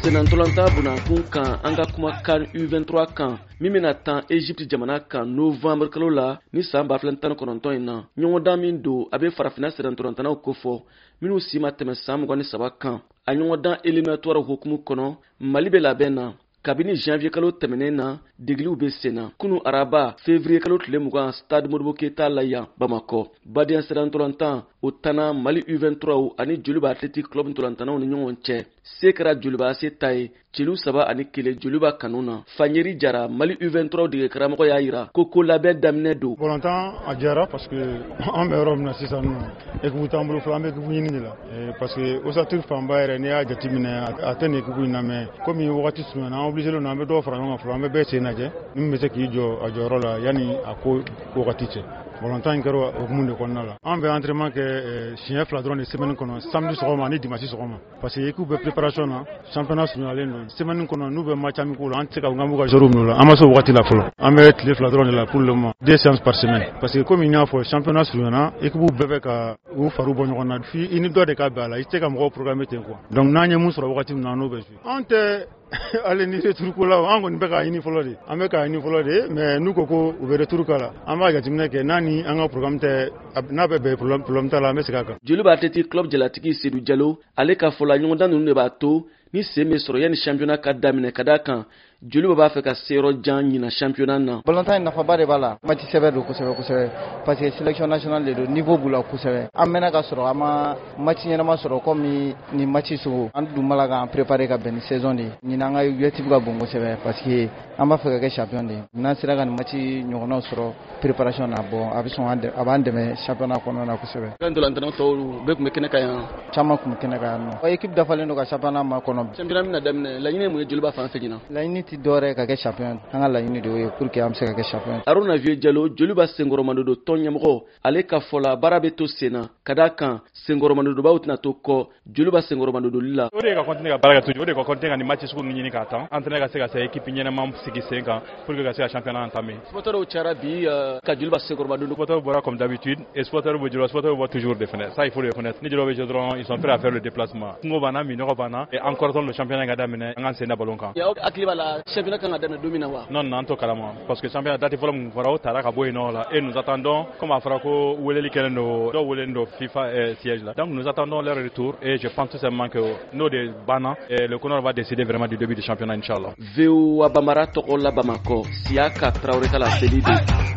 Senantolanta bunakun kan an ka kuma kan U23 kan min bɛna tan Egypte jamana kan novembre kalo la ni san 2019 in na. Ɲɔgɔndan min don a bɛ farafina senantolantanaw kofɔ minnu si ma tɛmɛ san 23 kan. A ɲɔgɔndan éliminatoire hukumu kɔnɔ Mali bɛ labɛn na. Kabini janvier kalo tɛmɛnen na degiliw bɛ senna. Kunu araba février kalo tile 20 stade Modibo Keita la yan Bamako. Badien senantolantan o tana Mali U23 ani Joliba Athletic Club ntolantanaw ni ɲɔgɔn cɛ. Se kɛra Joliba se ta ye celu 3 ani 1 Joliba kanu na. Fanyeri Jara Mali U23 dege karamɔgɔ y'a yira ko labɛn daminɛ don. Volontan a diyara parce que an bɛ yɔrɔ min na sisan nɔ équipe t'an bolo fɔlɔ an bɛ équipe ɲini de la parce que ossature fanba yɛrɛ n'i y'a jateminɛ a tɛ nin équipe in na mais komi wagati surunyana an obligé don an bɛ dɔw fara ɲɔgɔn kan fɔlɔ an bɛ bɛɛ sen lajɛ min bɛ se k'i jɔ a jɔyɔrɔ la yanni a ko wagati cɛ. Volontan in kɛra hukumu de kɔnɔna la. An bɛ entraînement kɛ siɲɛ 2 dɔrɔn de semaine kɔnɔ samedi sɔgɔma ani dimanche sɔgɔma parce que équipe bɛ préparation na championnat surunyalen don semaine kɔnɔ n'u bɛ match amical la an tɛ se ka n b'u ka joueurs minnu la an ma se o wagati la fɔlɔ an bɛ tile 2 dɔrɔn de la pour le moment 2 séances par semaine parce que comme n y'a fɔ championnat surunyana équipe bɛɛ bɛ ka u fariw bɔ ɲɔgɔn na f'i i ni dɔ de ka bɛn a la i tɛ se ka mɔgɔw programmer ten quoi donc n'an ye mun sɔrɔ wagati min na n'o bɛ jouer an tɛ ale ni retour ko la an kɔni bɛ ka ɲini fɔlɔ de an bɛ ka ɲini fɔlɔ de mais n'u ko ko u bɛ retour k'a la an b'a jateminɛ kɛ n'a ni an ka programme tɛ n'a bɛ bɛn problème t'a la an bɛ segin a kan. Joliba Athletic Club jalatigi Seydou Diallo ale ka fɔ la ɲɔgɔndan ninnu de b'a to ni sen bɛ sɔrɔ yanni championnat ka daminɛ ka d'a kan Joliba b'a fɛ ka se yɔrɔ jan ɲina championnat na. Volontan nafaba de b'a la match sɛbɛ don kosɛbɛ parce que sélection nationale de don niveau b'u la kosɛbɛ an mɛnna ka sɔrɔ an ma match ɲɛnama sɔrɔ comme ni match sugu an dun b'a la k'an préparer ka bɛn ni saison de ɲina an ka objectif ka bon kosɛbɛ parce que an b'a fɛ ka kɛ champion de n'an sera ka ni match ɲɔgɔnnaw sɔrɔ préparation na bon a bɛ sɔn a b'an dɛmɛ championnat kɔnɔna na kosɛbɛ. Kan ntolantanaw tɔw bɛɛ tun bɛ kɛnɛ kan yan. Caman tun bɛ kɛnɛ kan yan nɔ équipe dafalen don ka championnat ma kɔnɔ. Championnat bɛna daminɛ laɲini ye mun ye Joliba fan fɛ ɲina. Laɲini tɛ dɔwɛrɛ ka kɛ champion an ka laɲini de ye pour que an bɛ se ka kɛ champion. Aruna Vieux Diallo Joliba Senkɔrɔmadodo tɔn ɲɛmɔgɔ ale ka fɔ la baara bɛ to sen na ka d'a kan Senkɔrɔmadodobaw tɛna to kɔ Joliba Senkɔrɔmadodoli la. O de ka continuer ka baara kɛ toujours o de ka continuer ka ni match sugu ɲini k'a tan entraîneur ka se ka se équipe ɲɛnama sigi sen kan pour que ka se ka championnat entamer. Supporters cayara bi ka Joliba Senkɔrɔmadodo. Supporters bɔra comme d'habitude et supporters bɛ Joliba supporters bɔ toujours défendre ça il faut le reconnaître ni Joliba bɛ jouer dɔrɔn ils sont prêts à faire le déplacement. Kungo b'an na minɔgɔ b'an na et encore le championnat ka daminɛ an k'an sen da ballon kan. Aw hakili b'a la championnat kan ka daminɛ don min na wa. Non an t'o kalama parce que championnat date fɔlɔ mun fɔra o taara ka bɔ yen nɔ la et nous attendons comme a fɔra ko weleli kɛlen don dɔw welelen don FIFA siège la donc nous attendons leur retour et je pense tout simplement que n'o de banna et le Conor va décider vraiment du début du championnat inchallah. VOA Bambara tɔgɔ la Bamako Siaka Traoré ka la seli de